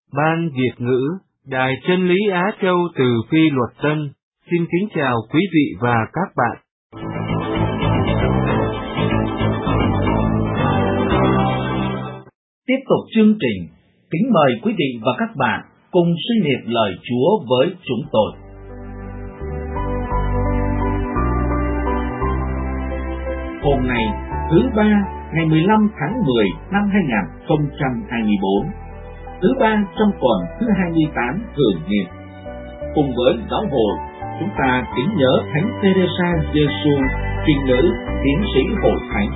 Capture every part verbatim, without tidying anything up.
Ban Việt ngữ, Đài Chân lý Á Châu từ Phi Luật Tân, xin kính chào quý vị và các bạn. Tiếp tục chương trình, kính mời quý vị và các bạn cùng suy niệm lời Chúa với chúng tôi. Hôm nay, thứ ba, ngày mười lăm tháng mười năm hai nghìn không trăm hai mươi tư, thứ ba trong tuần thứ hai mươi tám thường niên. Cùng với giáo hội, chúng ta kính nhớ Thánh Teresa Giêsu, trinh nữ, tiến sĩ hội thánh.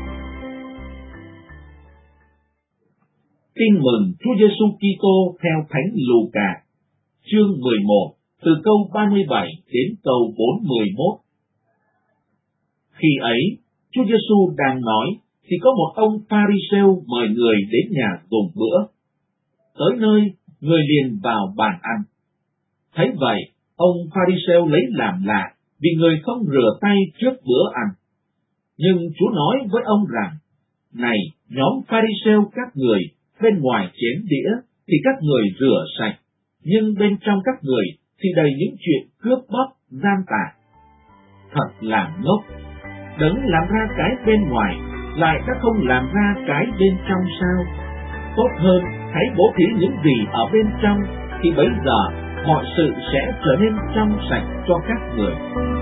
Tin mừng Chúa Giêsu Kitô theo Thánh Luca, chương mười một, từ câu ba mươi bảy đến câu bốn mươi mốt. Khi ấy, Chúa Giêsu đang nói, thì có một ông Pha-ri-sêu mời người đến nhà dùng bữa. Tới nơi, người liền vào bàn ăn. Thấy vậy, ông Pha-ri-sêu lấy làm lạ, vì người không rửa tay trước bữa ăn. Nhưng Chúa nói với ông rằng, này, nhóm Pha-ri-sêu các người, bên ngoài chén đĩa thì các người rửa sạch, nhưng bên trong các người thì đầy những chuyện cướp bóc, gian tà. Thật là ngốc! Đấng làm ra cái bên ngoài, lại đã không làm ra cái bên trong sao? Tốt hơn, hãy bố thí những gì ở bên trong, thì bấy giờ mọi sự sẽ trở nên trong sạch cho các người.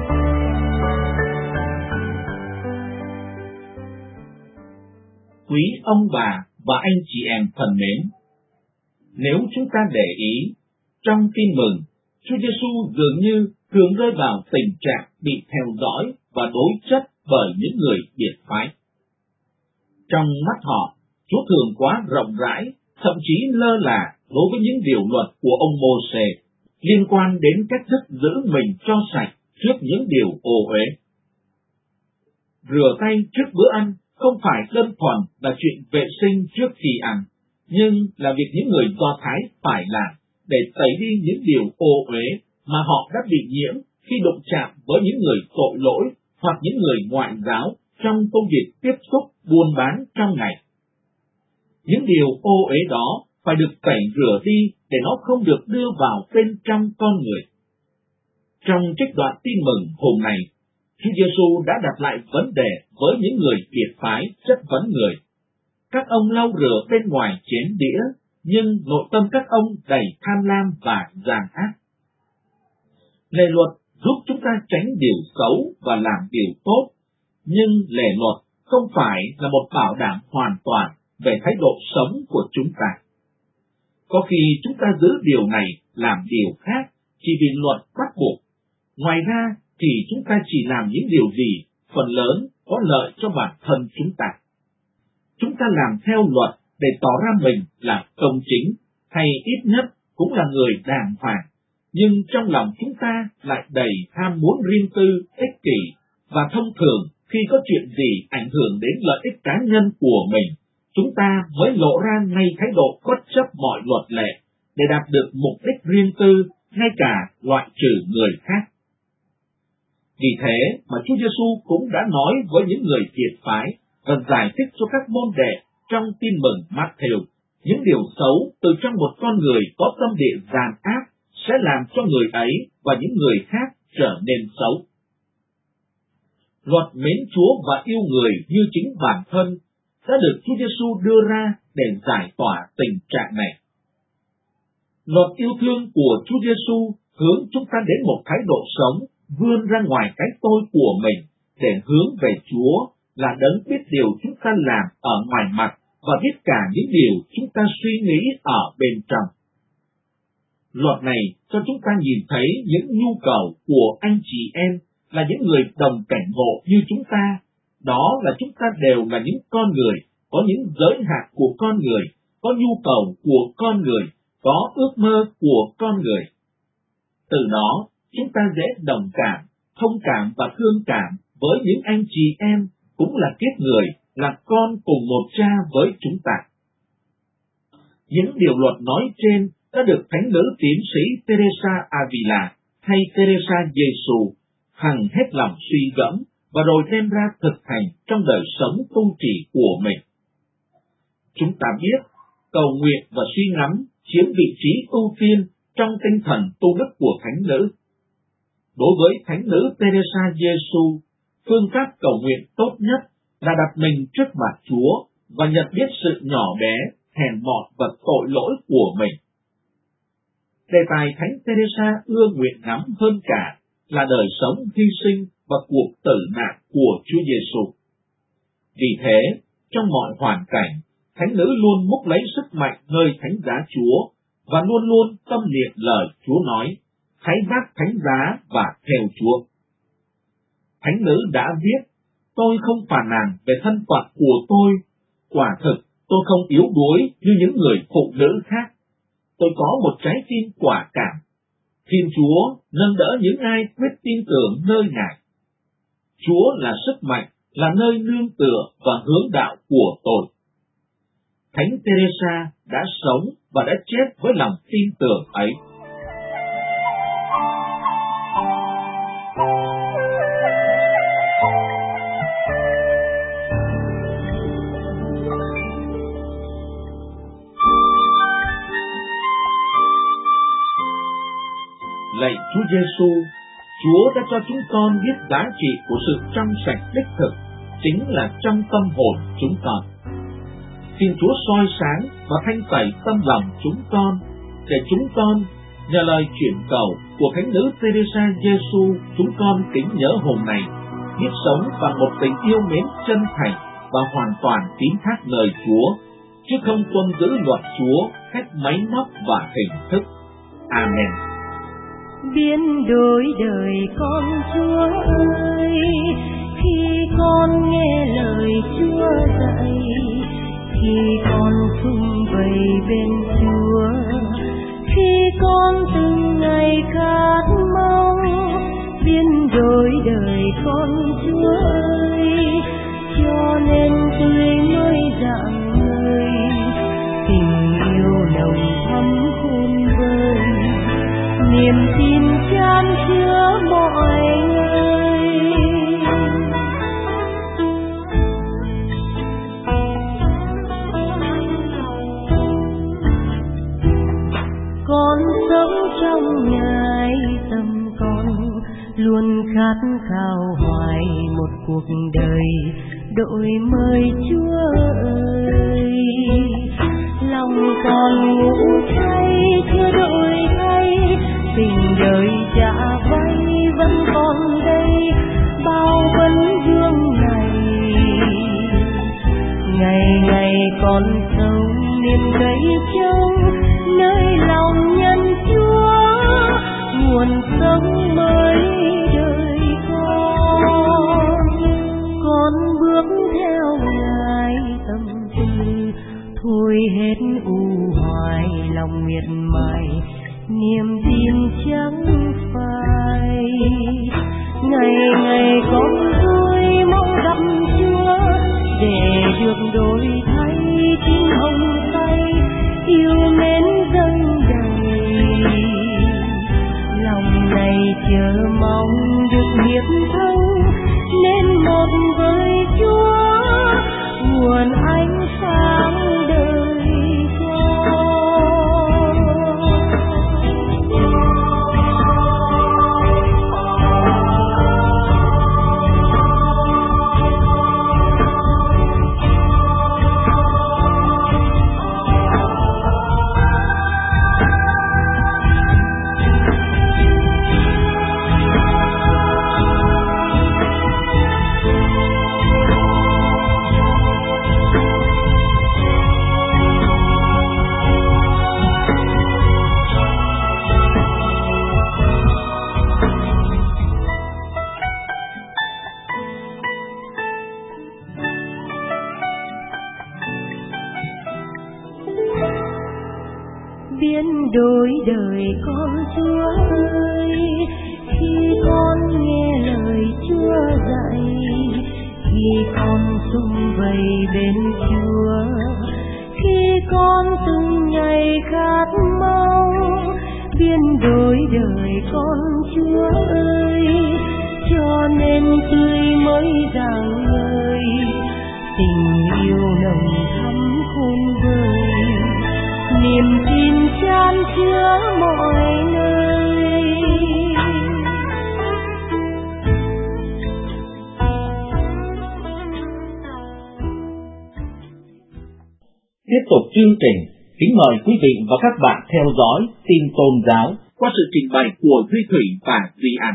Quý ông bà và anh chị em thân mến, nếu chúng ta để ý, trong tin mừng, Chúa Giêsu dường như thường rơi vào tình trạng bị theo dõi và đối chất bởi những người biệt phái. Trong mắt họ, Chúa thường quá rộng rãi, thậm chí lơ là đối với những điều luật của ông Mô-sê liên quan đến cách thức giữ mình cho sạch trước những điều ô uế. Rửa tay trước bữa ăn không phải đơn thuần là chuyện vệ sinh trước khi ăn, nhưng là việc những người Do Thái phải làm để tẩy đi những điều ô uế mà họ đã bị nhiễm khi đụng chạm với những người tội lỗi hoặc những người ngoại giáo trong công việc tiếp xúc buôn bán trong ngày. Những điều ô uế đó phải được tẩy rửa đi để nó không được đưa vào bên trong con người. Trong trích đoạn tin mừng hôm nay, Chúa Giêsu đã đặt lại vấn đề với những người biệt phái chất vấn người. Các ông lau rửa bên ngoài chén đĩa, nhưng nội tâm các ông đầy tham lam và gian ác. Lề luật giúp chúng ta tránh điều xấu và làm điều tốt, nhưng lề luật không phải là một bảo đảm hoàn toàn về thái độ sống của chúng ta. Có khi chúng ta giữ điều này làm điều khác chỉ vì luật bắt buộc. Ngoài ra thì chúng ta chỉ làm những điều gì phần lớn có lợi cho bản thân chúng ta. Chúng ta làm theo luật để tỏ ra mình là công chính, hay ít nhất cũng là người đàng hoàng, nhưng trong lòng chúng ta lại đầy ham muốn riêng tư, ích kỷ, và thông thường khi có chuyện gì ảnh hưởng đến lợi ích cá nhân của mình, chúng ta mới lộ ra ngay thái độ bất chấp mọi luật lệ để đạt được mục đích riêng tư, ngay cả loại trừ người khác. Vì thế mà Chúa Giêsu cũng đã nói với những người biệt phái và giải thích cho các môn đệ trong tin mừng Mát-thêu, những điều xấu từ trong một con người có tâm địa gian ác sẽ làm cho người ấy và những người khác trở nên xấu. Luật mến Chúa và yêu người như chính bản thân đã được Chúa Giêsu đưa ra để giải tỏa tình trạng này. Luật yêu thương của Chúa Giêsu hướng chúng ta đến một thái độ sống vươn ra ngoài cái tôi của mình để hướng về Chúa là đấng biết điều chúng ta làm ở ngoài mặt và biết cả những điều chúng ta suy nghĩ ở bên trong. Luật này cho chúng ta nhìn thấy những nhu cầu của anh chị em là những người đồng cảnh ngộ như chúng ta, đó là chúng ta đều là những con người, có những giới hạn của con người, có nhu cầu của con người, có ước mơ của con người. Từ đó, chúng ta dễ đồng cảm, thông cảm và thương cảm với những anh chị em cũng là kiếp người, là con cùng một cha với chúng ta. Những điều luật nói trên đã được Thánh nữ tiến sĩ Teresa Avila hay Teresa Giêsu hằng hết lòng suy gẫm và rồi đem ra thực hành trong đời sống tu trì của mình. Chúng ta biết, cầu nguyện và suy ngẫm chiếm vị trí ưu tiên trong tinh thần tu đức của thánh nữ. Đối với thánh nữ Teresa Giêsu, phương pháp cầu nguyện tốt nhất là đặt mình trước mặt Chúa và nhận biết sự nhỏ bé, hèn mọn và tội lỗi của mình. Đề tài Thánh Teresa ưa nguyện ngắm hơn cả là đời sống hy sinh và cuộc tử nạn của Chúa Giêsu. Vì thế, trong mọi hoàn cảnh, thánh nữ luôn múc lấy sức mạnh nơi thánh giá Chúa và luôn luôn tâm niệm lời Chúa nói, hãy vác thánh giá và theo Chúa. Thánh nữ đã viết, tôi không phàn nàn về thân phận của tôi, quả thực tôi không yếu đuối như những người phụ nữ khác. Tôi có một trái tim quả cảm. Thiên Chúa nâng đỡ những ai quyết tin tưởng nơi Ngài. Chúa là sức mạnh, là nơi nương tựa và hướng đạo của tôi. Thánh Teresa đã sống và đã chết với lòng tin tưởng ấy. Lạy Chúa Giêsu, Chúa đã cho chúng con biết giá trị của sự trong sạch đích thực, chính là trong tâm hồn chúng con. Xin Chúa soi sáng và thanh tẩy tâm lòng chúng con, để chúng con, nhờ lời chuyển cầu của Thánh nữ Teresa Giêsu, chúng con kính nhớ hôm nay, biết sống bằng một tình yêu mến chân thành và hoàn toàn tín thác lời Chúa, chứ không tuân giữ luật Chúa cách máy móc và hình thức. Amen. Biến đổi đời con Chúa ơi, khi con nghe lời Chúa dạy, khi con sum vầy bên Chúa, khi con từng ngày khát mong. Biến đổi đời con Chúa ơi, cho nên tươi mới rạng ngời, tình yêu nồng thắm khôn vơi, niềm tin chan chứa mọi người. Con sống trong Ngài, tâm con luôn khát khao hoài một cuộc đời đổi mới Chúa ơi. Lòng còn ngủ say chưa đổi thay, tình đời đã vay vẫn còn đây, bao vấn vương này. Ngày ngày con sống niềm cây trông, nơi lòng nhân Chúa, nguồn sống mới đời con. Con bước theo Ngài tâm tư, thôi hết u hoài lòng miệt mài, niềm tin chẳng phai. Ngày ngày con vui mong gặp Chúa, để được đổi thay tim hồng say, yêu mến dâng đầy. Lòng này chờ mong được hiệp thông, nên một với Chúa, nguồn ánh sáng đời con. Biến đổi đời con Chúa ơi, khi con nghe lời Chúa dạy, khi con sum vầy bên Chúa, khi con từng ngày khát mong. Biến đổi đời con Chúa ơi, cho nên tươi mới rạng ngời, tình yêu nồng thắm khôn vơi, niềm tin tiếp tục chương trình, kính mời quý vị và các bạn theo dõi tin tôn giáo qua sự trình bày của Duy Thủy và Duy An.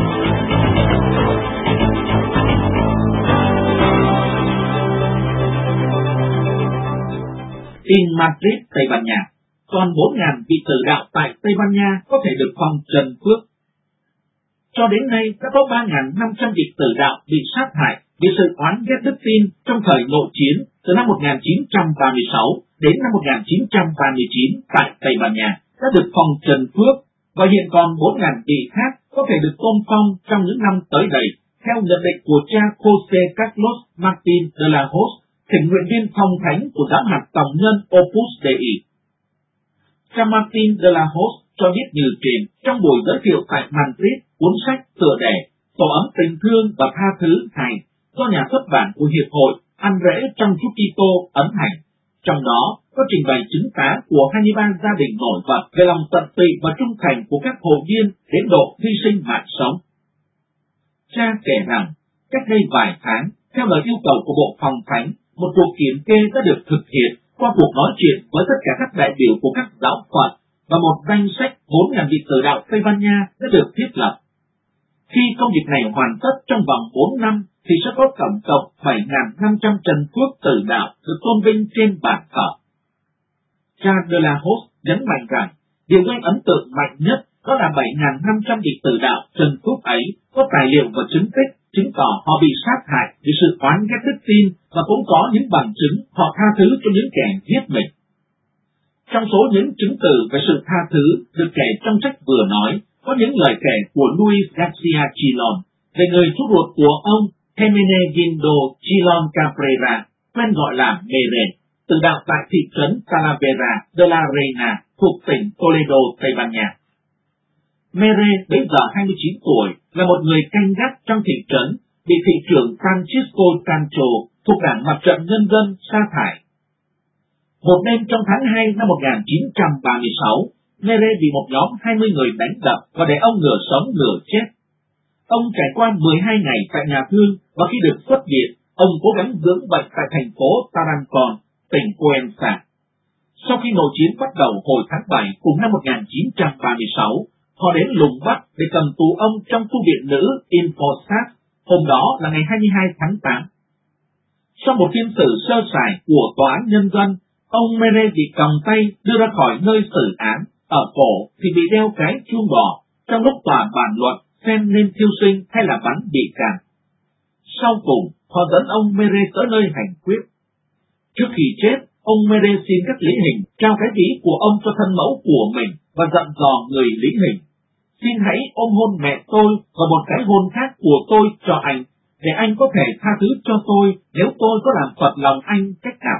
Tin Madrid, Tây Ban Nha. Còn bốn nghìn vị tử đạo tại Tây Ban Nha có thể được phong trần phước. Cho đến nay đã có ba nghìn năm trăm vị tử đạo bị sát hại vì sự oán ghét đức tin trong thời nội chiến từ năm một nghìn chín trăm ba mươi sáu đến năm một nghìn chín trăm ba mươi chín tại Tây Ban Nha đã được phong trần phước, và hiện còn bốn nghìn vị khác có thể được tôn phong trong những năm tới đây, theo nhận định của cha José Carlos Martín de la Hoz, thỉnh nguyện viên phong thánh của giáo hạt Tòng nhân Opus Dei. Cha Martín de la Hoz cho biết như trên trong buổi giới thiệu tại Madrid cuốn sách tựa đề Tổ ấm tình thương và tha thứ hai do nhà xuất bản của Hiệp hội Ăn rễ trong Chúa Kitô ấn hành. Trong đó có trình bày chứng tá của hai mươi ba gia đình nổi bật về lòng tận tụy và trung thành của các hội viên đến độ hy sinh mạng sống. Cha kể rằng, cách đây vài tháng, theo lời yêu cầu của Bộ Phòng Thánh, một cuộc kiểm kê đã được thực hiện qua cuộc nói chuyện với tất cả các đại biểu của các giáo phận, và một danh sách bốn nghìn vị tử đạo Tây Ban Nha đã được thiết lập. Khi công việc này hoàn tất trong vòng bốn năm, thì sẽ có tổng cộng bảy nghìn năm trăm trần phước tử đạo được tôn vinh trên bàn thờ. Cha de la Hoz nhấn mạnh rằng, điều gây ấn tượng mạnh nhất đó là bảy nghìn năm trăm vị tử đạo trần phước ấy có tài liệu và chứng tích chứng tỏ họ bị sát hại vì sự oán ghét đức tin, và cũng có những bằng chứng họ tha thứ cho những kẻ giết mình. Trong số những chứng từ về sự tha thứ được kể trong sách vừa nói, có những lời kể của Luis Garcia Chilon về người chú ruột của ông Hermenegildo Chilon Cabrera, quen gọi là Mere, tử đạo tại thị trấn Talavera de la Reina thuộc tỉnh Toledo, Tây Ban Nha. Mere bây giờ hai mươi chín tuổi, là một người canh gác trong thị trấn, bị thị trưởng Francisco Sancho thuộc đảng Mặt trận Nhân dân sa thải. Một đêm trong tháng hai năm một nghìn chín trăm ba mươi sáu, Mere bị một nhóm hai mươi người đánh đập và để ông nửa sống nửa chết. Ông trải qua mười hai ngày tại nhà thương, và khi được xuất viện, ông cố gắng dưỡng bệnh tại thành phố Tarancon, tỉnh Cuenca. Sau khi nội chiến bắt đầu hồi tháng bảy cùng năm một nghìn chín trăm ba mươi sáu, họ đến lùng bắt để cầm tù ông trong tu viện nữ Infosat. Hôm đó là ngày hai mươi hai tháng tám. Sau một phiên xử sơ sài của tòa án nhân dân, ông Mere bị còng tay đưa ra khỏi nơi xử án. Ở cổ thì bị đeo cái chuông bò. Trong lúc tòa bàn luận xem nên thiêu sinh hay là bắn bị can. Sau cùng, họ dẫn ông Mere tới nơi hành quyết. Trước khi chết, ông Mere xin các lý hình trao cái ví của ông cho thân mẫu của mình và dặn dò người lý hình: xin hãy ôm hôn mẹ tôi và một cái hôn khác của tôi cho anh, để anh có thể tha thứ cho tôi nếu tôi có làm phật lòng anh cách nào.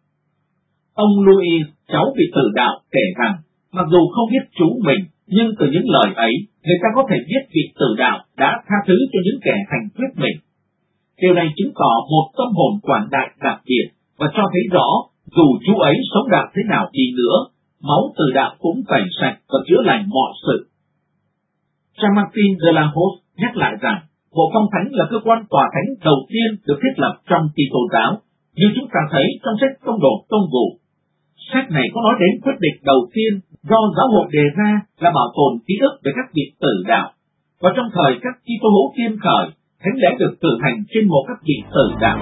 Ông Luis, cháu vị tử đạo, kể rằng mặc dù không biết chú mình, nhưng từ những lời ấy, người ta có thể biết vị tử đạo đã tha thứ cho những kẻ hành quyết mình. Điều này chứng tỏ một tâm hồn quảng đại đặc biệt, và cho thấy rõ, dù chú ấy sống đạo thế nào đi nữa, máu tử đạo cũng tẩy sạch và chữa lành mọi sự. Cha Martín de la Hoz nhắc lại rằng, Bộ Phong Thánh là cơ quan tòa thánh đầu tiên được thiết lập trong Kitô giáo, như chúng ta thấy trong sách Tông đồ Tông vụ. Sách này có nói đến quyết định đầu tiên do giáo hội đề ra là bảo tồn ký ức về các vị tử đạo, và trong thời các Kitô hữu tiên khởi, thánh lễ được cử hành trên một các vị tử đạo.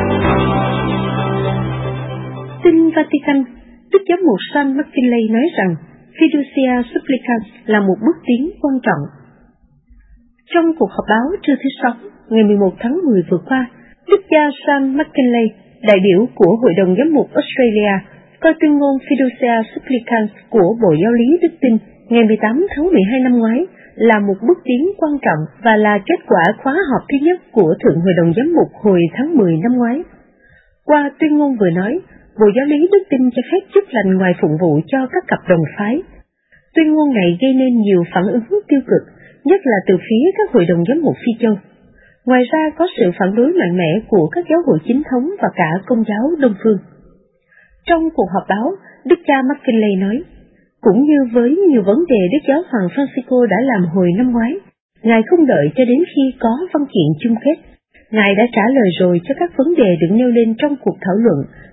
Tin Vatican, Đức Giám mục San McKinley nói rằng Fiducia Supplicans là một bước tiến quan trọng. Trong cuộc họp báo trưa thứ Sáu, ngày mười một tháng mười vừa qua, Đức cha San McKinley, đại biểu của Hội đồng Giám mục Australia, coi tuyên ngôn Fiducia Supplicans của Bộ Giáo lý Đức Tin ngày mười tám tháng mười hai năm ngoái là một bước tiến quan trọng và là kết quả khóa họp thứ nhất của Thượng Hội đồng Giám mục hồi tháng mười năm ngoái. Qua tuyên ngôn vừa nói, Bộ Giáo lý Đức Tin cho phép chúc lành ngoài phụng vụ cho các cặp đồng phái. Tuyên ngôn này gây nên nhiều phản ứng tiêu cực, nhất là từ phía các hội đồng giám mục Phi Châu. Ngoài ra có sự phản đối mạnh mẽ của các giáo hội chính thống và cả Công giáo Đông phương. Trong cuộc họp báo, Đức cha McKinley nói, cũng như với nhiều vấn đề Đức Giáo hoàng Francisco đã làm hồi năm ngoái, Ngài không đợi cho đến khi có văn kiện chung kết. Ngài đã trả lời rồi cho các vấn đề được nêu lên trong cuộc thảo luận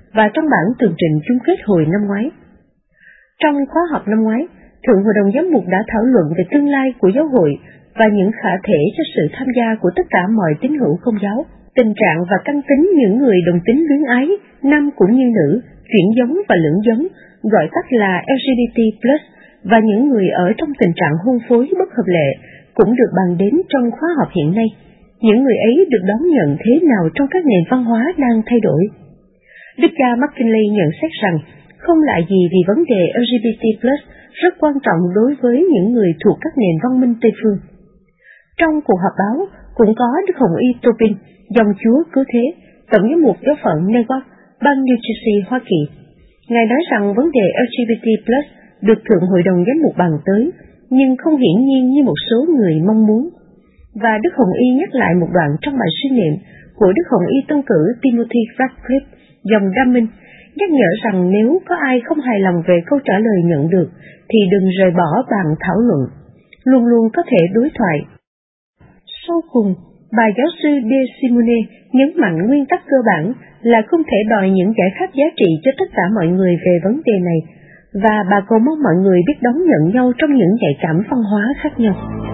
và trong bản tường trình chung kết hồi năm ngoái. Trong khóa họp năm ngoái, Thượng Hội đồng Giám mục đã thảo luận về tương lai của giáo hội và những khả thể cho sự tham gia của tất cả mọi tín hữu Công giáo, tình trạng và căn tính những người đồng tính luyến ái, nam cũng như nữ, chuyển giống và lưỡng giống, gọi tắt là L G B T plus, và những người ở trong tình trạng hôn phối bất hợp lệ cũng được bàn đến trong khóa họp hiện nay. Những người ấy được đón nhận thế nào trong các nền văn hóa đang thay đổi? Đức cha McKinley nhận xét rằng không lạ gì vì vấn đề L G B T plus rất quan trọng đối với những người thuộc các nền văn minh Tây phương. Trong cuộc họp báo cũng có Đức Hồng Y Tobin, dòng Chúa Cứu Thế, Tổng giám mục giáo phận Newark, bang New Jersey, Hoa Kỳ. Ngài nói rằng vấn đề L G B T plus được Thượng Hội đồng Giám mục bàn tới, nhưng không hiển nhiên như một số người mong muốn. Và Đức Hồng Y nhắc lại một đoạn trong bài suy niệm của Đức Hồng Y Tân cử Timothy Radcliffe, dòng Đam Minh, nhắc nhở rằng nếu có ai không hài lòng về câu trả lời nhận được, thì đừng rời bỏ bàn thảo luận, luôn luôn có thể đối thoại. Sau cùng, bà giáo sư De Simone nhấn mạnh nguyên tắc cơ bản là không thể đòi những giải pháp giá trị cho tất cả mọi người về vấn đề này, và bà cầu mong mọi người biết đón nhận nhau trong những nhạy cảm văn hóa khác nhau.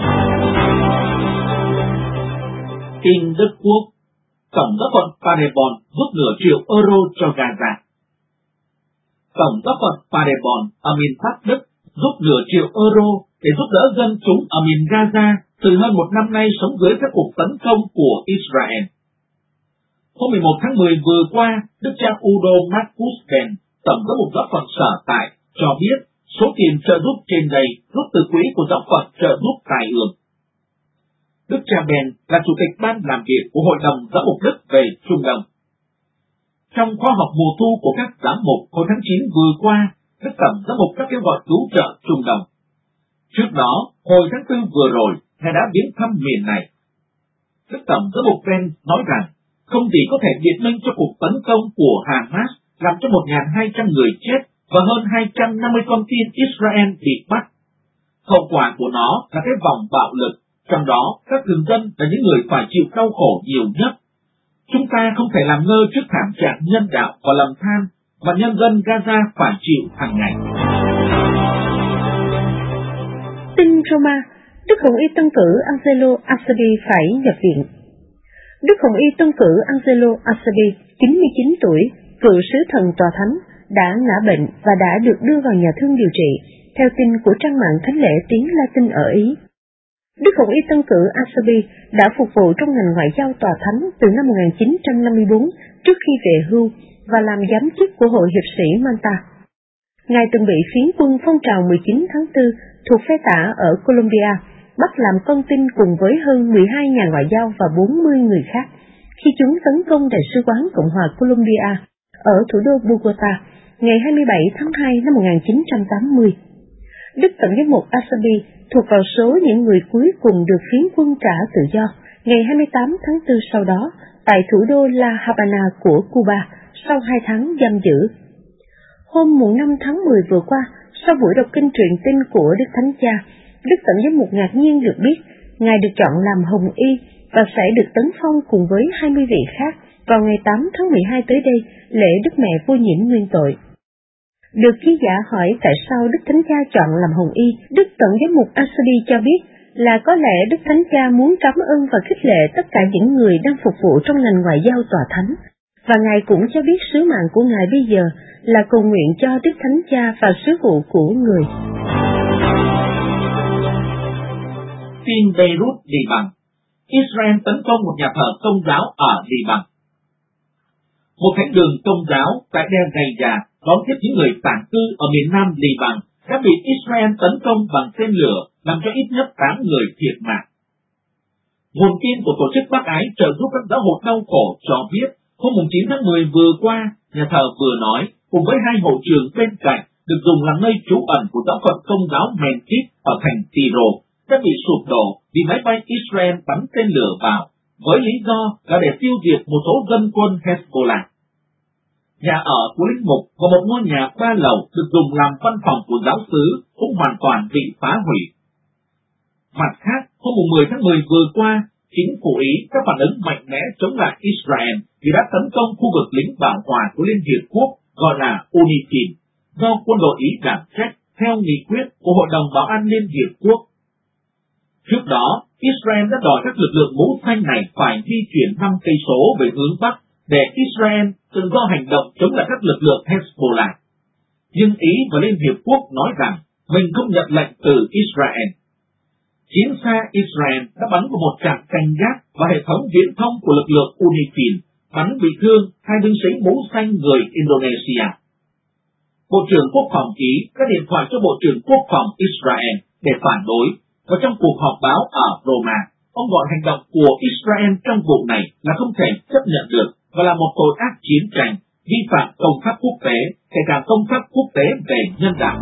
Tin Đức Quốc, Tổng giáo phận Paderborn rút nửa triệu euro cho Gaza. Tổng giáo phận Paderborn ở miền Bắc Đức rút nửa triệu euro để giúp đỡ dân chúng ở miền Gaza từ hơn một năm nay sống dưới các cuộc tấn công của Israel. Hôm mười một tháng mười vừa qua, Đức cha Udo Markus Ben, Tổng giám mục giáo phận sở tại, cho biết số tiền trợ giúp trên đây rút từ quỹ của giáo phận trợ giúp tài ương. Đức cha Ben là chủ tịch ban làm việc của Hội đồng Giám mục Đức về Trung Đông. Trong khóa học mùa thu của các giám mục hồi tháng chín vừa qua, Đức Tổng giám mục đã kêu gọi cứu trợ Trung Đông. Trước đó, hồi tháng tư vừa rồi, Ngài đã viếng thăm miền này. Đức Tổng giám mục Ben nói rằng không gì có thể biện minh cho cuộc tấn công của Hamas làm cho một nghìn hai trăm người chết và hơn hai trăm năm mươi con tin Israel bị bắt. Hậu quả của nó là cái vòng bạo lực, trong đó các thường dân là những người phải chịu đau khổ nhiều nhất. Chúng ta không thể làm ngơ trước thảm trạng nhân đạo và lầm than mà nhân dân Gaza phải chịu hàng ngày. Tin Roma, Đức Hồng Y Tân cử Angelo Asabi phải nhập viện. Đức Hồng Y Tân cử Angelo Asabi, chín mươi chín tuổi, cựu sứ thần tòa thánh, đã ngã bệnh và đã được đưa vào nhà thương điều trị, theo tin của trang mạng thánh lễ tiếng Latin ở Ý. Đức Hồng Y Tân cử Asabi đã phục vụ trong ngành ngoại giao tòa thánh từ năm một nghìn chín trăm năm mươi tư trước khi về hưu và làm giám chức của Hội Hiệp sĩ Malta. Ngài từng bị phiến quân phong trào mười chín tháng tư thuộc phe tả ở Colombia bắt làm con tin cùng với hơn mười hai nhà ngoại giao và bốn mươi người khác khi chúng tấn công Đại sứ quán Cộng hòa Colombia ở thủ đô Bogota ngày hai mươi bảy tháng hai năm một nghìn chín trăm tám mươi. Đức Tổng giám mục Asabi thuộc vào số những người cuối cùng được phiến quân trả tự do ngày hai mươi tám tháng tư sau đó tại thủ đô La Habana của Cuba sau hai tháng giam giữ. Hôm năm tháng mười vừa qua, sau buổi đọc kinh truyền tin của Đức Thánh Cha, Đức Tổng giám mục ngạc nhiên được biết Ngài được chọn làm Hồng Y và sẽ được tấn phong cùng với hai mươi vị khác vào ngày tám tháng mười hai tới đây, lễ Đức Mẹ Vô Nhiễm Nguyên Tội. Được ký giả hỏi tại sao Đức Thánh Cha chọn làm Hồng Y, Đức Tổng giám mục Asabi cho biết là có lẽ Đức Thánh Cha muốn cảm ơn và khích lệ tất cả những người đang phục vụ trong ngành ngoại giao tòa thánh, và Ngài cũng cho biết sứ mạng của Ngài bây giờ là cầu nguyện cho Đức Thánh Cha và sứ vụ của người. Tin Beirut, Liban. Israel tấn công một nhà thờ Công giáo ở Liban. Một thánh đường Công giáo tại Deir Gaza đón tiếp những người tản cư ở miền nam Liban đã bị Israel tấn công bằng tên lửa, làm cho ít nhất tám người thiệt mạng. Nguồn tin của tổ chức bác ái trợ giúp các giáo hội đau khổ cho biết, hôm chín tháng mười vừa qua, nhà thờ vừa nói cùng với hai hội trường bên cạnh được dùng làm nơi trú ẩn của giáo phận Công giáo Mentif ở thành Tyro đã bị sụp đổ vì máy bay Israel bắn tên lửa vào, với lý do là để tiêu diệt một số dân quân Hezbollah. Nhà ở của linh mục và một ngôi nhà ba lầu được dùng làm văn phòng của giáo xứ cũng hoàn toàn bị phá hủy. Mặt khác, hôm mười tháng mười vừa qua, Chính phủ Ý đã phản ứng mạnh mẽ chống lại Israel vì đã tấn công khu vực lính bảo hòa của Liên Hiệp Quốc gọi là UNIFIL do quân đội Ý đảm trách theo nghị quyết của Hội đồng Bảo an Liên Hiệp Quốc. Trước đó, Israel đã đòi các lực lượng mũ xanh này phải di chuyển năm cây số về hướng Bắc để Israel tự do hành động chống lại các lực lượng Hezbollah. Nhưng Ý và Liên Hiệp Quốc nói rằng mình không nhận lệnh từ Israel. Chiến xa Israel đã bắn vào một trạm canh gác và hệ thống viễn thông của lực lượng UNIFIL, bắn bị thương hai binh sĩ mũ xanh người Indonesia. Bộ trưởng Quốc phòng Ý đã điện thoại cho Bộ trưởng Quốc phòng Israel để phản đối, và trong cuộc họp báo ở Roma, ông gọi hành động của Israel trong vụ này là không thể chấp nhận được và là một tội ác chiến tranh, vi phạm công pháp quốc tế, kể cả công pháp quốc tế về nhân đạo.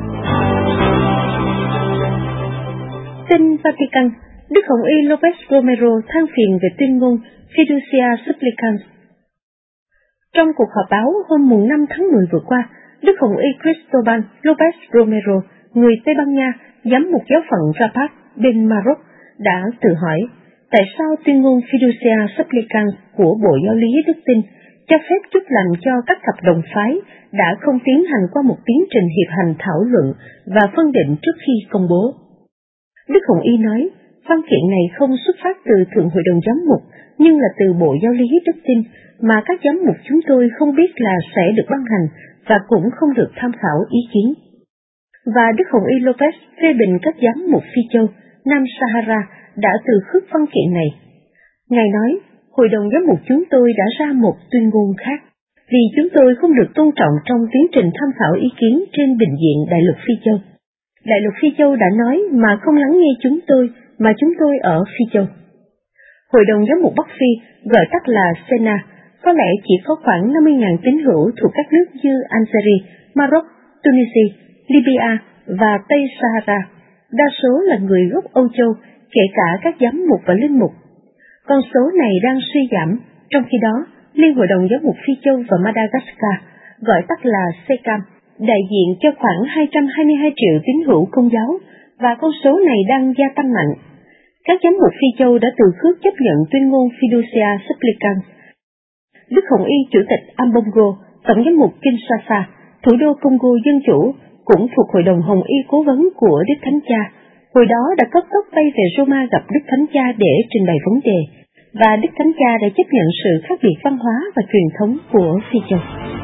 Tin Vatican, Đức Hồng Y Lopez Romero than phiền về tuyên ngôn Fiducia Supplicans. Trong cuộc họp báo hôm mùng năm tháng mười vừa qua, Đức Hồng Y Cristobal Lopez Romero, người Tây Ban Nha, giám mục giáo phận Rabat bên Maroc, đã tự hỏi tại sao tuyên ngôn Fiducia Supplicans của Bộ Giáo lý Đức Tin cho phép chúc lành cho các cặp đồng phái đã không tiến hành qua một tiến trình hiệp hành thảo luận và phân định trước khi công bố. Đức Hồng Y nói, văn kiện này không xuất phát từ Thượng Hội đồng Giám mục, nhưng là từ Bộ Giáo lý Đức Tin, mà các giám mục chúng tôi không biết là sẽ được ban hành và cũng không được tham khảo ý kiến. Và Đức Hồng Y Lopez phê bình các giám mục Phi Châu, Nam Sahara đã từ khước văn kiện này. Ngài nói, Hội đồng Giám mục chúng tôi đã ra một tuyên ngôn khác, vì chúng tôi không được tôn trọng trong tiến trình tham khảo ý kiến trên bình diện Đại luật Phi Châu. Đại luật Phi Châu đã nói mà không lắng nghe chúng tôi, mà chúng tôi ở Phi Châu. Hội đồng Giám mục Bắc Phi, gọi tắt là Sena, có lẽ chỉ có khoảng năm mươi nghìn tín hữu thuộc các nước như Algeria, Maroc, Tunisia, Libya và Tây Sahara. Đa số là người gốc Âu Châu, kể cả các giám mục và linh mục. Con số này đang suy giảm, trong khi đó, Liên Hội đồng Giám mục Phi Châu và Madagascar, gọi tắt là SECAM, đại diện cho khoảng hai trăm hai mươi hai triệu tín hữu Công giáo, và con số này đang gia tăng mạnh. Các giám mục Phi Châu đã từ khước chấp nhận tuyên ngôn Fiducia Supplicans. Đức Hồng Y Chủ tịch Ambongo, Tổng giám mục Kinshasa, thủ đô Congo Dân Chủ, cũng thuộc Hội đồng Hồng Y cố vấn của Đức Thánh Cha, hồi đó đã cấp tốc bay về Roma gặp Đức Thánh Cha để trình bày vấn đề, và Đức Thánh Cha đã chấp nhận sự khác biệt văn hóa và truyền thống của Phi Châu.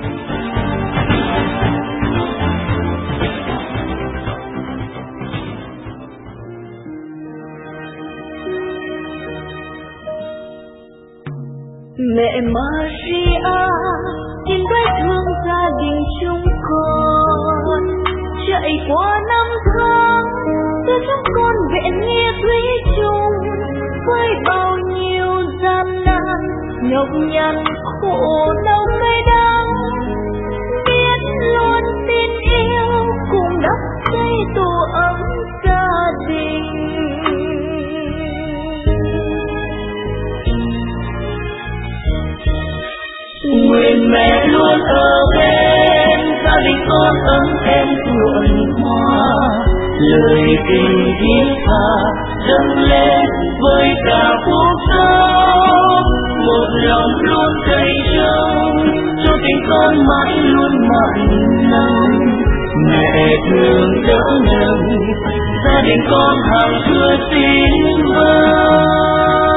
Mẹ Maria tin quê thương gia đình chúng con, chạy qua năm tháng đưa chúng con vẹn nghĩa thủy chung, với bao nhiêu gian nan nhọc nhằn khổ đau cay đắng, biết luôn tin yêu cùng đắp xây tổ ấm gia đình. Nguyện mẹ luôn ở bên gia đình con ấm em thuận hòa, lời tình thiết tha dâng lên với cả cuộc sống, một lòng luôn cậy trông cho tình con mãi luôn mặn nồng. Mẹ thương đỡ nâng gia đình con hàng xưa xin vâng.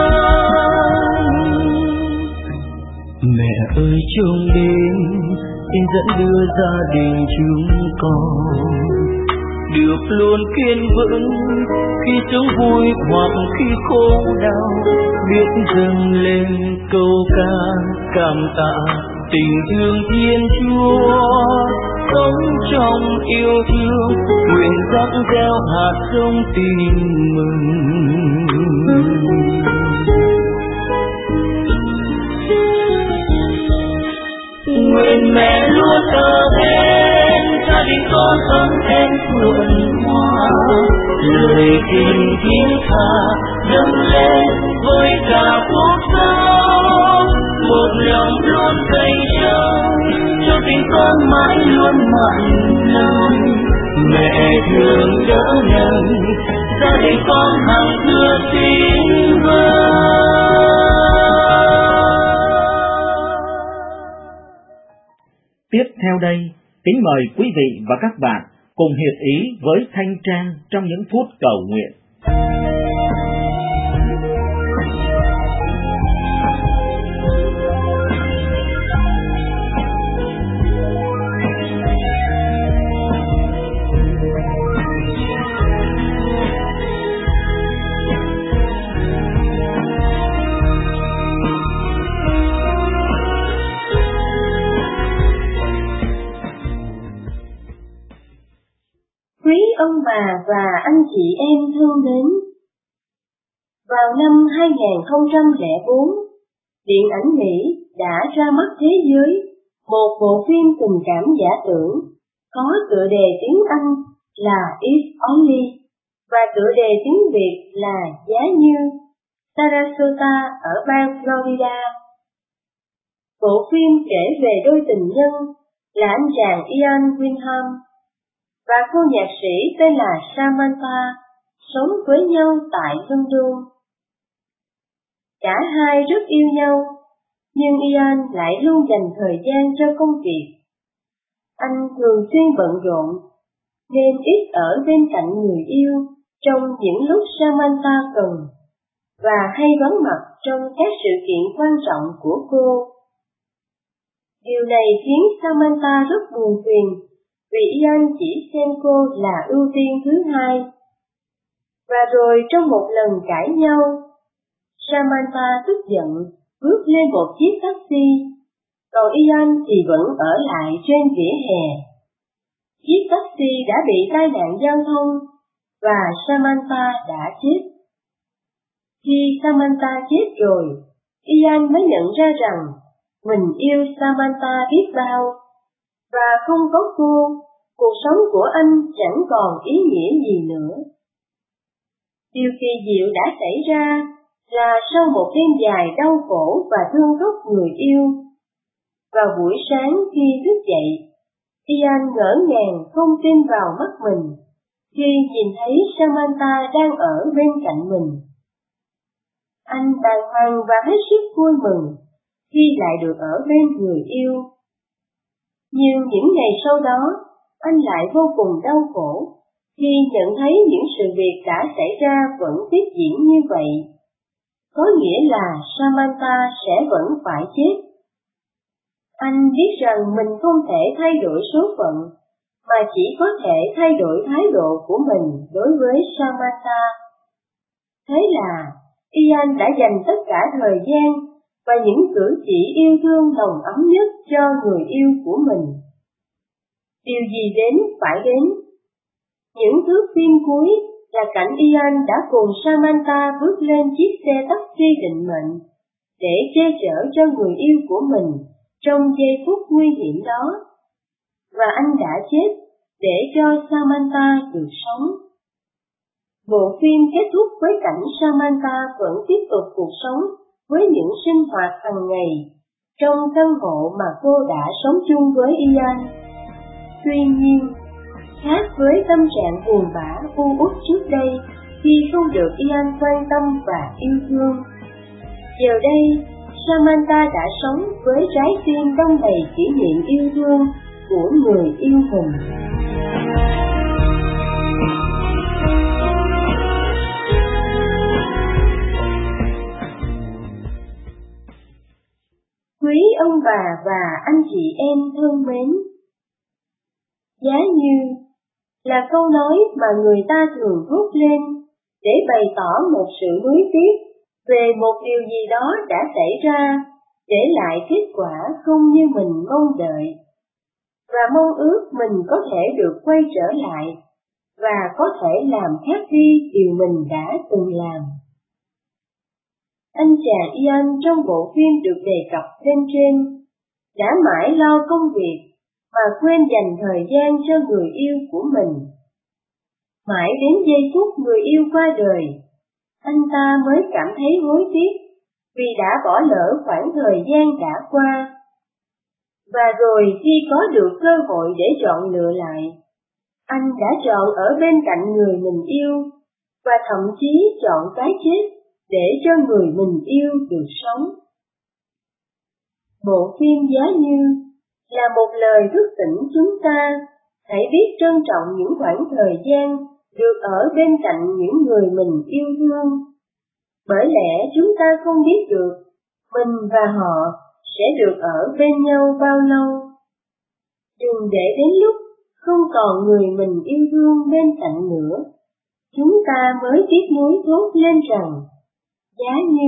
Mẹ ơi trong đêm xin dẫn đưa gia đình chúng con được luôn kiên vững khi sống vui hoặc khi khổ đau, biết dâng lên câu ca cảm tạ tình thương Thiên Chúa, sống trong yêu thương nguyện dắt gieo hạt giống tin mừng. Nguyện mẹ luôn ở bên gia đình con ấm em thuận hòa, lời tình thiết tha dâng lên với cả cuộc sống, một lòng luôn cậy trông cho tình con mãi luôn mặn nồng. Mẹ thương đỡ nâng gia đình con hàng xưa xin vâng. Tiếp theo đây, kính mời quý vị và các bạn cùng hiệp ý với Thanh Trang trong những phút cầu nguyện. Quý ông bà và anh chị em thương mến, vào năm hai không không bốn, điện ảnh Mỹ đã ra mắt thế giới một bộ phim tình cảm giả tưởng có tựa đề tiếng Anh là If Only và tựa đề tiếng Việt là Giá Như, Sarasota ở bang Florida. Bộ phim kể về đôi tình nhân là anh chàng Ian Winham và cô nhạc sĩ tên là Samantha sống với nhau tại London. Cả hai rất yêu nhau, nhưng Ian lại luôn dành thời gian cho công việc. Anh thường xuyên bận rộn, nên ít ở bên cạnh người yêu trong những lúc Samantha cần, và hay vắng mặt trong các sự kiện quan trọng của cô. Điều này khiến Samantha rất buồn phiền, vì Ian chỉ xem cô là ưu tiên thứ hai. Và rồi trong một lần cãi nhau, Samantha tức giận bước lên một chiếc taxi, còn Ian thì vẫn ở lại trên vỉa hè. Chiếc taxi đã bị tai nạn giao thông và Samantha đã chết. Khi Samantha chết rồi, Ian mới nhận ra rằng mình yêu Samantha biết bao, và không có cô, cuộc sống của anh chẳng còn ý nghĩa gì nữa. Điều kỳ diệu đã xảy ra là sau một đêm dài đau khổ và thương khóc người yêu, vào buổi sáng khi thức dậy, Ian ngỡ ngàng không tin vào mắt mình khi nhìn thấy Samantha đang ở bên cạnh mình. Anh bàng hoàng và hết sức vui mừng khi lại được ở bên người yêu. Nhưng những ngày sau đó, anh lại vô cùng đau khổ khi nhận thấy những sự việc đã xảy ra vẫn tiếp diễn như vậy. Có nghĩa là Samantha sẽ vẫn phải chết. Anh biết rằng mình không thể thay đổi số phận, mà chỉ có thể thay đổi thái độ của mình đối với Samantha. Thế là Ian đã dành tất cả thời gian và những cử chỉ yêu thương nồng ấm nhất cho người yêu của mình. Điều gì đến phải đến. Những thước phim cuối là cảnh Ian đã cùng Samantha bước lên chiếc xe taxi định mệnh để che chở cho người yêu của mình trong giây phút nguy hiểm đó, và anh đã chết để cho Samantha được sống. Bộ phim kết thúc với cảnh Samantha vẫn tiếp tục cuộc sống với những sinh hoạt hàng ngày trong căn hộ mà cô đã sống chung với Ian. Tuy nhiên, khác với tâm trạng buồn bã u uất trước đây khi không được Ian quan tâm và yêu thương, giờ đây Samantha đã sống với trái tim đong đầy kỷ niệm yêu thương của người yêu mình. Quý ông bà và anh chị em thương mến, giá như là câu nói mà người ta thường thốt lên để bày tỏ một sự nuối tiếc về một điều gì đó đã xảy ra, để lại kết quả không như mình mong đợi, và mong ước mình có thể được quay trở lại và có thể làm khác đi điều mình đã từng làm. Anh chàng Ian trong bộ phim được đề cập bên trên đã mãi lo công việc mà quên dành thời gian cho người yêu của mình. Mãi đến giây phút người yêu qua đời, anh ta mới cảm thấy hối tiếc vì đã bỏ lỡ khoảng thời gian đã qua. Và rồi khi có được cơ hội để chọn lựa lại, anh đã chọn ở bên cạnh người mình yêu, và thậm chí chọn cái chết để cho người mình yêu được sống. Bộ phim Giá Như là một lời thức tỉnh chúng ta, hãy biết trân trọng những khoảng thời gian được ở bên cạnh những người mình yêu thương. Bởi lẽ chúng ta không biết được mình và họ sẽ được ở bên nhau bao lâu. Đừng để đến lúc không còn người mình yêu thương bên cạnh nữa, chúng ta mới tiếc nuối thốt lên rằng, giá như.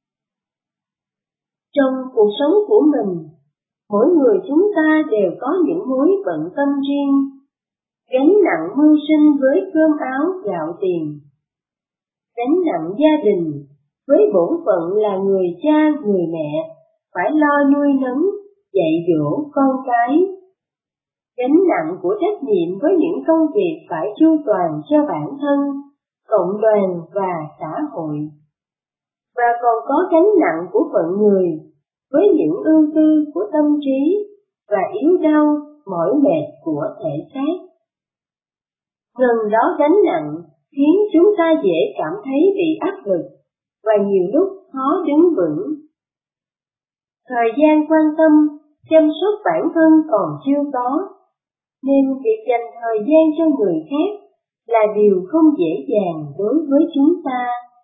Trong cuộc sống của mình, mỗi người chúng ta đều có những mối bận tâm riêng, gánh nặng mưu sinh với cơm áo gạo tiền, gánh nặng gia đình với bổn phận là người cha người mẹ, phải lo nuôi nấng, dạy dỗ con cái, gánh nặng của trách nhiệm với những công việc phải chu toàn cho bản thân, cộng đoàn và xã hội, và còn có gánh nặng của phận người với những ưu tư của tâm trí và yếu đau mỏi mệt của thể xác. Ngần đó gánh nặng khiến chúng ta dễ cảm thấy bị áp lực và nhiều lúc khó đứng vững. Thời gian quan tâm, chăm sóc bản thân còn chưa có, nên việc dành thời gian cho người khác là điều không dễ dàng đối với chúng ta.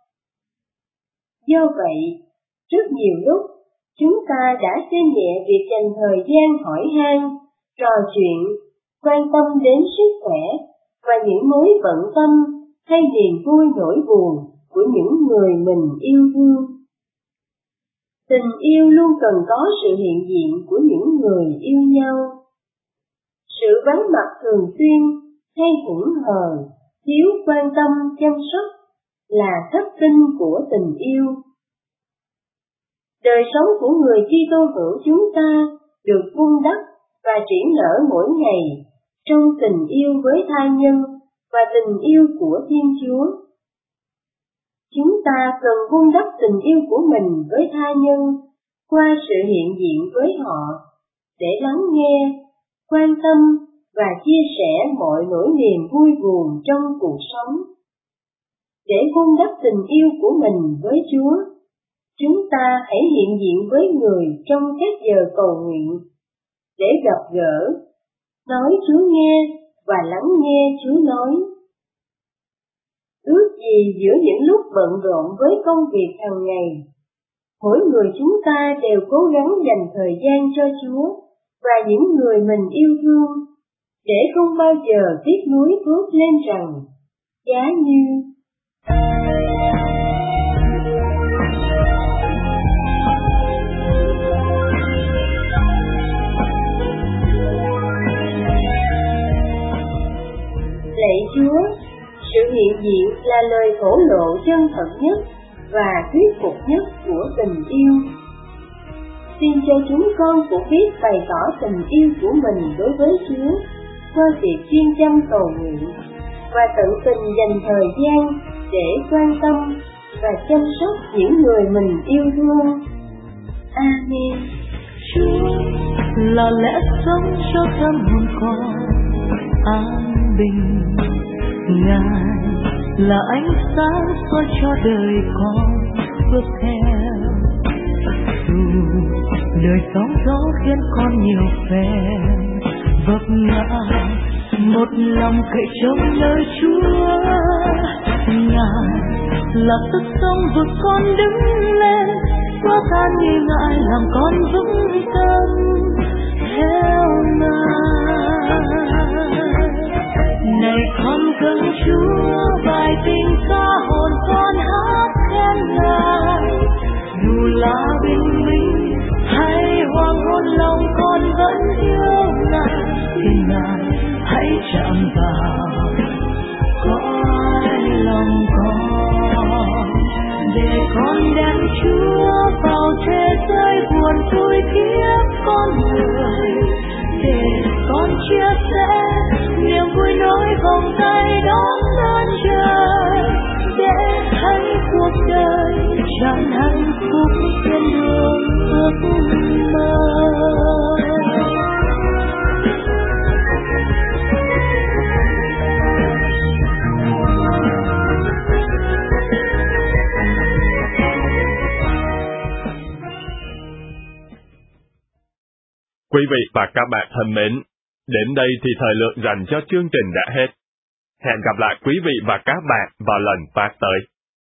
Do vậy, rất nhiều lúc chúng ta đã xem nhẹ việc dành thời gian hỏi han, trò chuyện, quan tâm đến sức khỏe và những mối bận tâm hay niềm vui nỗi buồn của những người mình yêu thương. Tình yêu luôn cần có sự hiện diện của những người yêu nhau. Sự vắng mặt thường xuyên hay hững hờ, thiếu quan tâm chăm sóc là thất tinh của tình yêu. Đời sống của người Kitô hữu chúng ta được vun đắp và triển nở mỗi ngày trong tình yêu với tha nhân và tình yêu của Thiên Chúa. Chúng ta cần vun đắp tình yêu của mình với tha nhân qua sự hiện diện với họ, để lắng nghe, quan tâm và chia sẻ mọi nỗi niềm vui buồn trong cuộc sống. Để vun đắp tình yêu của mình với Chúa, chúng ta hãy hiện diện với người trong các giờ cầu nguyện, để gặp gỡ, nói Chúa nghe và lắng nghe Chúa nói. Ước gì giữa những lúc bận rộn với công việc hàng ngày, mỗi người chúng ta đều cố gắng dành thời gian cho Chúa và những người mình yêu thương, để không bao giờ tiếc nuối thốt lên rằng, giá như. Lạy Chúa, sự hiện diện là lời thổ lộ chân thật nhất và thuyết phục nhất của tình yêu. Xin cho chúng con cũng biết bày tỏ tình yêu của mình đối với Chúa qua việc chuyên chăm cầu nguyện và tận tình dành thời gian để quan tâm và chăm sóc những người mình yêu thương. Amen. Chúa là lẽ sống cho tâm hồn con an bình, Ngài là ánh sáng soi cho đời con bước theo. Dù đời sóng gió khiến con nhiều phe vấp ngã, một lòng cậy trông nơi Chúa. Ngài là sức sống vực con đứng lên, xóa tan nghi ngại làm con vững tâm theo Ngài. Này con cần Chúa, bài tình ca hồn con hát khen Ngài. Dù là bình minh hay hoàng hôn, lòng con vẫn yêu Ngài. Thì Ngài hãy chạm vào cõi lòng con, để con đem Chúa vào thế giới buồn tủi kiếp con người, để con chia sẻ niềm vui nỗi vòng tay đón lên trời, để thấy cuộc đời tràn hạnh phúc trên đường ước mơ. Quý vị và các bạn thân mến, đến đây thì thời lượng dành cho chương trình đã hết. Hẹn gặp lại quý vị và các bạn vào lần phát tới.